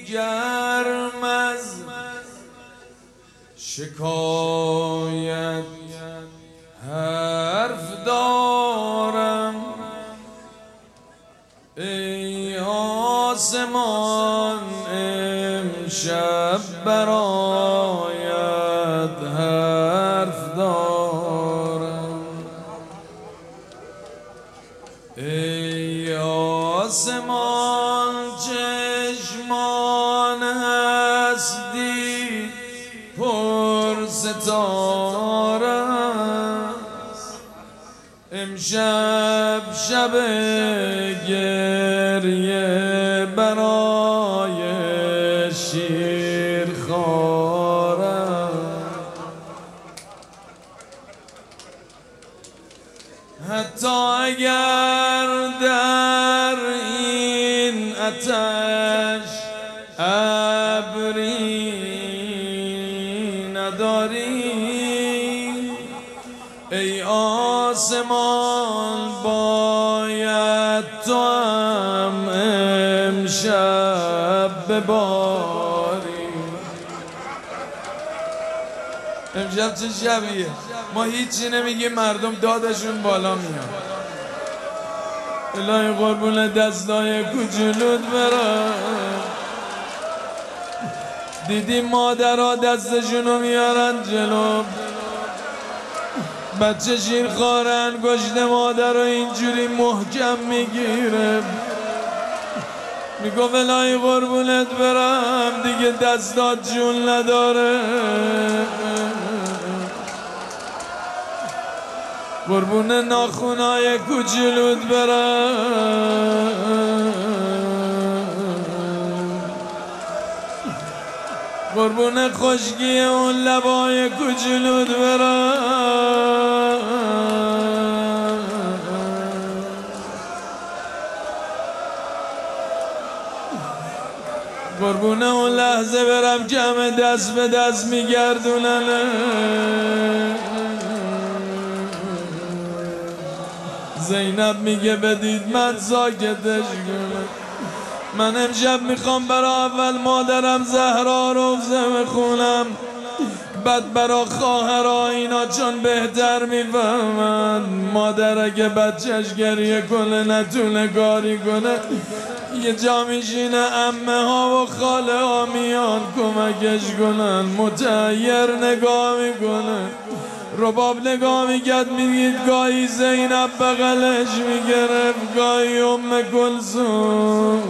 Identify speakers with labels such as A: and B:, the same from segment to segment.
A: گرم از شکایت حرف دارم. ای آسمان امشب برایت حرف دارم. ای آسمان چشمان هستی پر ستاره است. امشب شب گریه برای شیرخواره است. حتی اگر در این آتش ابری نداری، ای آسمان باید تو هم امشب بباری. امشب چه شبیه؟ ما هیچی نمیگیم، مردم دادشون بالا میاد. الهی قربون دستای کوچولوت برم. دیدی مادرها دستشونو میارن جلو، بچه شیرخواره گشت مادر رو اینجوری محکم میگیره، میگو الهی قربونت برم دیگه دستات جون نداره. قربون ناخونای کوچولوت برم، قربون خشکی اون لبای کوچولوت برم. قربون اون لحظه برم که همه دست به دست میگردوننه. زینب میگه بدید من ساکتش کنم. من امشب میخوام برا اول مادرم زهرا روزه بخونم، بعد برا خواهرها اینا چون بهتر میفهمن. مادر اگه بچهش گریه کنه نتونه کاری کنه، یه جا میشینه عمه ها و خاله ها میان کمکش کنن. متحیر نگاه میکنه، رباب نگاه میکرد، میدید گاهی زینب بغلش میگرفت، گاهی ام کلثوم.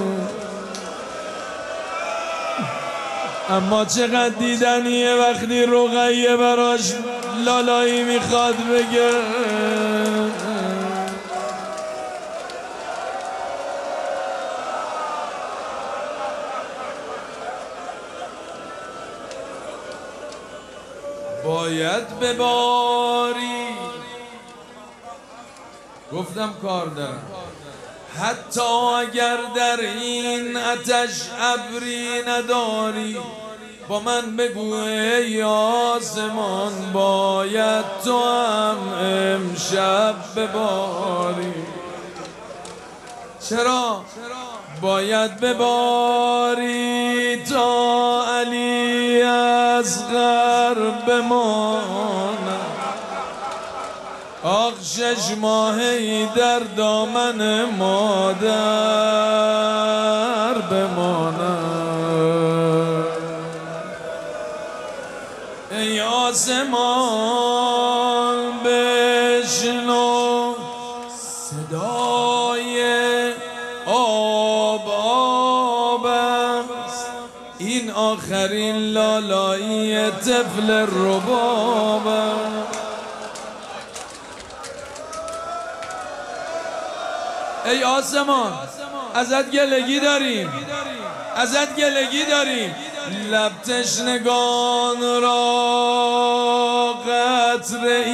A: اما چقدر دیدنیه وقتی رقیه براش لالایی میخواد بگه. باید بباری، گفتم کار دارم. حتی اگر در این آتش ابری نداری، با من بگو ای آسمان باید تو هم امشب بباری. چرا؟ باید بباری تا علی اصغر بماند. آخ 6 ماهی در دامن مادر بماند. ای آسمان بشنو صدای آب آب است، این آخرین لالایی طفل رباب است. ای آسمان ازت گلگی داریم، ازت گلگی داریم. لب تشنگان را قطره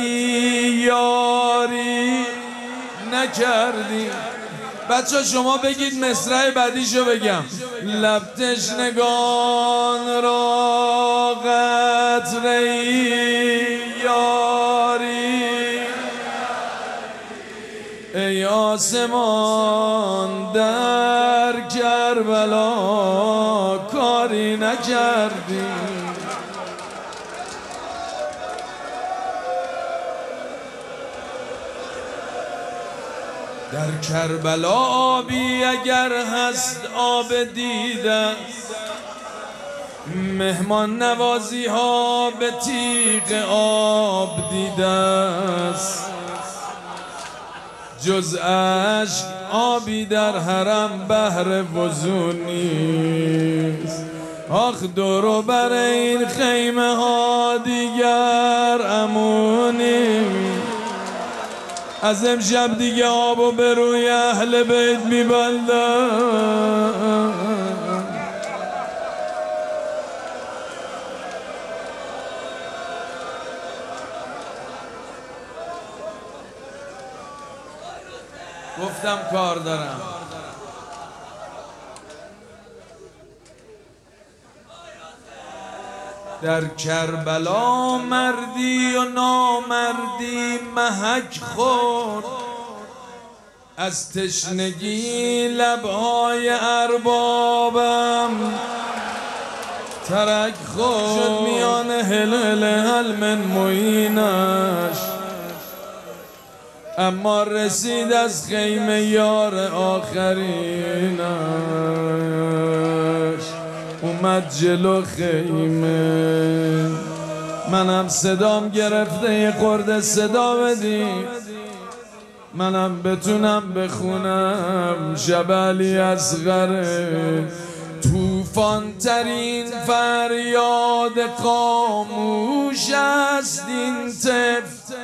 A: یاری نکردی. بچه شما بگید مصرع بعدیشو بگم. لب تشنگان را قطره یاری. ای آسمان در در کربلا کاری نکردی. در کربلا آبی اگر هست آب دیده، مهمان نوازی ها به تیغ آب دیده است. جز عشق آبی در حرم بهر وضو نیست. آخ دورو بر این خیمه ها دیگر امونی. از امشب دیگه آبو به روی اهل بیت میبندم. گفتم کار دارم. در کربلا مردی و نامردی محک خورد، از تشنگی لبهای اربابم ترک خورد. شد میان هلل من معینش، اما رسید از خیمه یار آخرینش. اومد جلو خیمه، منم صدام گرفته یه خورده صدا بدی، منم بتونم بخونم شب علی اصغره. طوفان ترین فریاد خاموش است این طفل،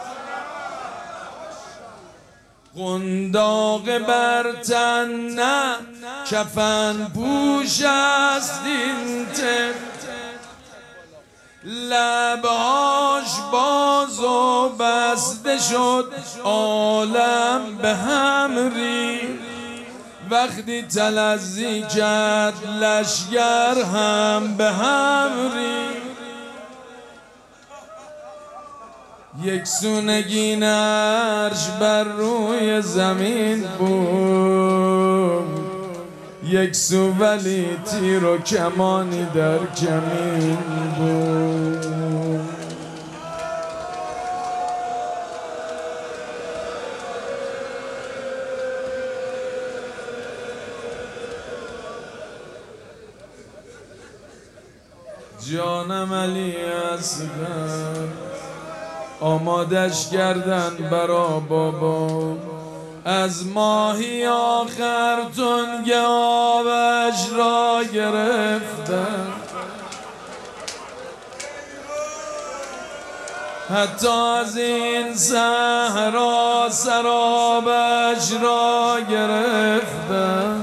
A: قنداق بر تن نه کفن پوش است این طفل. لبهاش باز و بسته شد عالم به هم ریخت. وقتی تلظی کرد لشگر هم به هم ریخت. یک سو نگین عرش بر روی زمین بود، یک سو ولی تیر و کمانی در کمین بود. جانم علی اصغر آمادش کردن برا بابا، از ماهی آخر تنگ آبش را گرفتن. حتی از این صحرا سرابش را گرفتن.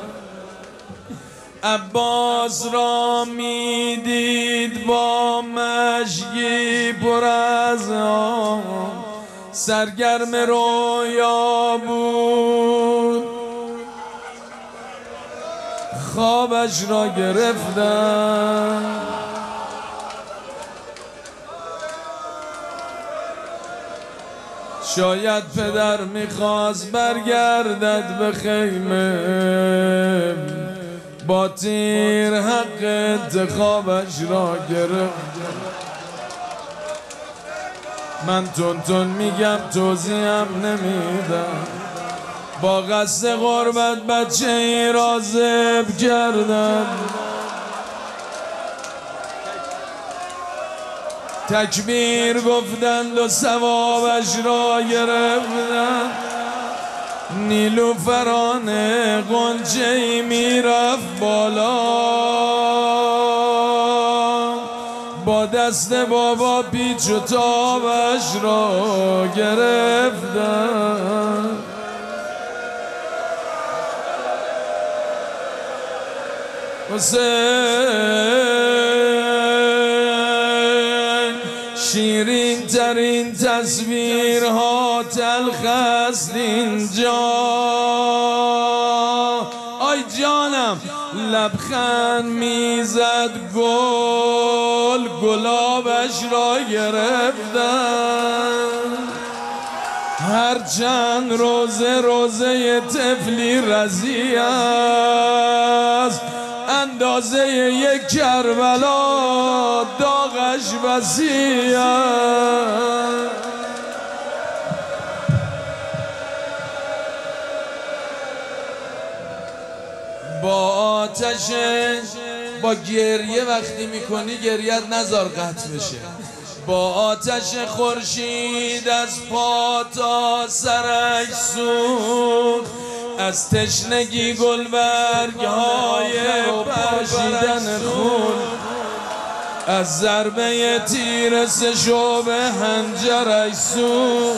A: عباس را میدید با مشکی پر از آب، سرگرم رویا بود، خوابش را گرفتن. شاید پدر میخواست برگردد به خیمه، با تیر حق انتخابش را گرفت. من تون میگم توضیحم نمیدم، با قصد غربت بچه ای را ذبح کردن. تکبیر گفتند و ثوابش را گرفتن. نیلوفرانه غنچه ای میرفت بالا، با دست بابا پیچ و تابش را گرفتن. حسین شیرین ترین تصویرها تلخ است اینجا. آی جانم لبخند میزد گلابش را گرفتن. هرچند روزه روزه طفلی رضی است، اندازه یک کربلا داغش وسیع است. با آتش، با گریه وقتی میکنی گریت نذار قطع بشه. با آتش خورشید از پا تا سرش سوخت، از تشنگی گلبرگ های پرشیدن خون، از ضربه تیر سشوب هنجرش سوخت.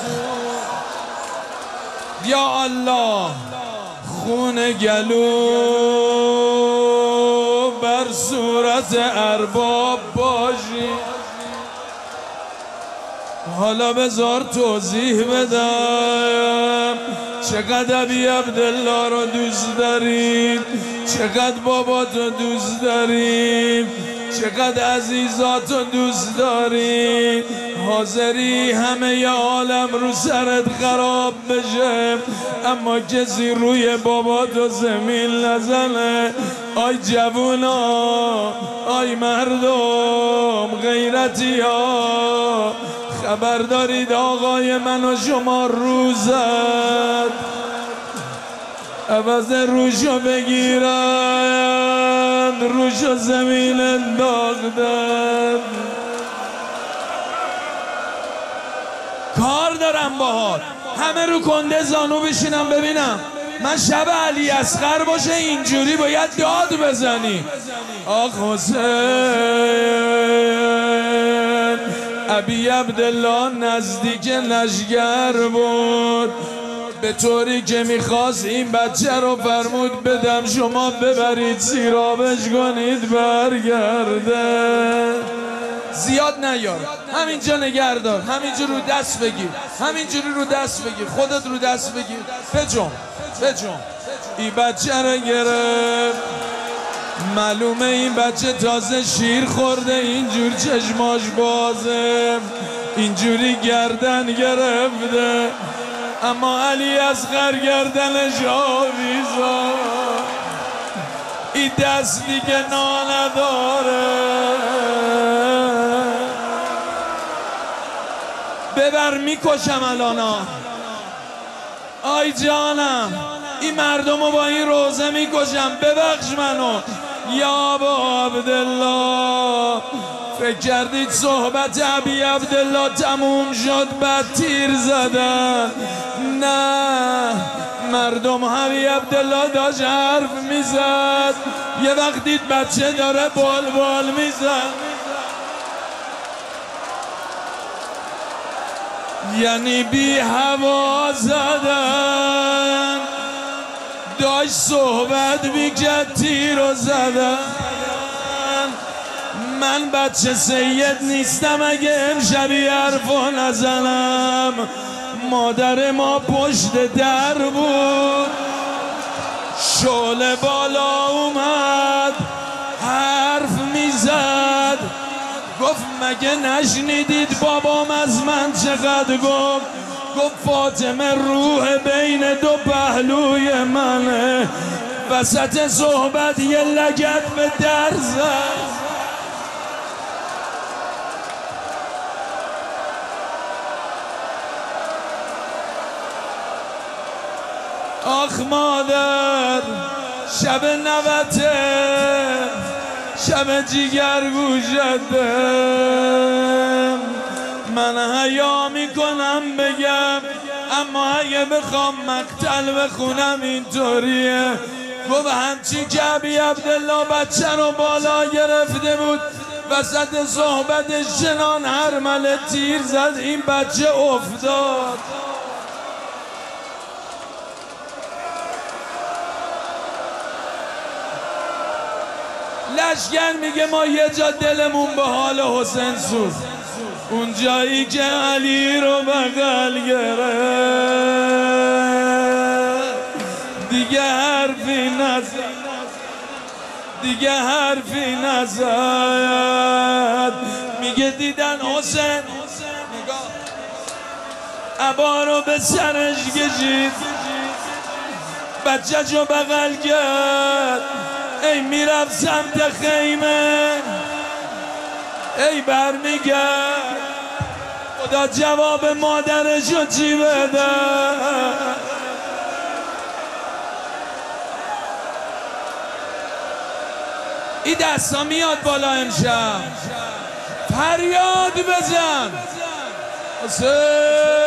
A: یا الله خون گلو بر صورت ارباب باشی. حالا بذار توضیح بدم چقدر ابی عبدالله رو دوست داریم، چقدر باباتو دوست داریم، چقدر عزیزاتو دوست داریم. حاضری همه عالم رو سرت خراب بشه اما کسی روی باباتو زمین نزنه. آی جوونا، آی مردم، غیرتی ها، خبر دارید آقای من و شما روزد عوض روشو بگیرن روشو زمین انداختن. کار دارم باهات، همه رو کنده زانو بشینم ببینم. من شب علی اصغر باشه اینجوری باید داد بزنی. آخ حسین، ابی عبدالله نزدیک لشگر بود، به طوری که میخواست این بچه رو فرمود بدم شما ببرید سیرابش کنید برگرده. زیاد نیار، همینجا نگردار، همینجا رو دست بگیر، همینجوری رو دست بگیر، خودت رو دست بگیر، بجم بجم. این بچه رو گرفت، معلومه این بچه تازه شیر خورده، اینجور چشماش بازه، اینجوری گردن گرفته، اما علی اصغر گردنش آویزا. این دست دیگه نداره، ببر میکشم الانا. آی جانم، این مردم رو با این روزه میکشم، ببخش منو. یا ابا عبدالله، فکر کردید صحبت ابی عبدالله تموم شد بعد تیر زدن؟ نه، مردم ابی عبدالله داشت حرف میزد، یه وقت دید بچه داره بال میزد، یعنی بی هوا زدن، داشت صحبت میکرد تیر رو زدن. من بچه سید نیستم اگه امشبی حرفو نزنم. مادر ما پشت در بود، شعله بالا اومد حرف میزد، گفت مگه نشنیدید بابام از من چقدر گفت؟ گفت فاطمه روح بین دو پهلوی منه. وسط صحبت یه لگد به در زد. آخ مادر، شب نوته، شب جیگر گوشته، من حیا میکنم بگم اما اگه بخوام مقتل بخونم اینطوریه. گفت همچی که ابی عبدالله بچه رو بالا گرفته بود، وسط صحبتش چنان هرمله تیر زد این بچه افتاد. لشگر میگه ما یه جا دلمون به حال حسین سوخت، اون جایی که علی رو بغل گرفت. دیگه حرفی نزد، دیگه حرفی نزد. میگه دیدن حسین عبا رو به سرش کشید، بچه جو بغل کرد، ای میرفت سمت خیمه، ای برمیگرد خدا جواب مادرشو چی بده. این دستا میاد بالا امشب، فریاد بزن حسین.